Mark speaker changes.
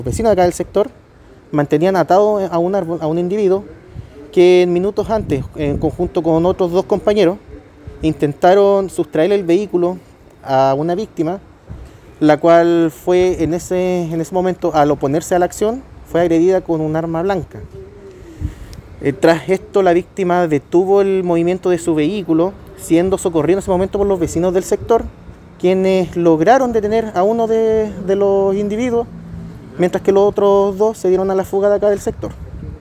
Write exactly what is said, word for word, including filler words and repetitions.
Speaker 1: Los vecinos de acá del sector mantenían atado a un árbol a un individuo que en minutos antes, en conjunto con otros dos compañeros, intentaron sustraer el vehículo a una víctima, la cual fue en ese, en ese momento, al oponerse a la acción, fue agredida con un arma blanca. Eh, tras esto, la víctima detuvo el movimiento de su vehículo, siendo socorrido en ese momento por los vecinos del sector, quienes lograron detener a uno de, de los individuos, mientras que los otros dos se dieron a la fuga de acá del sector.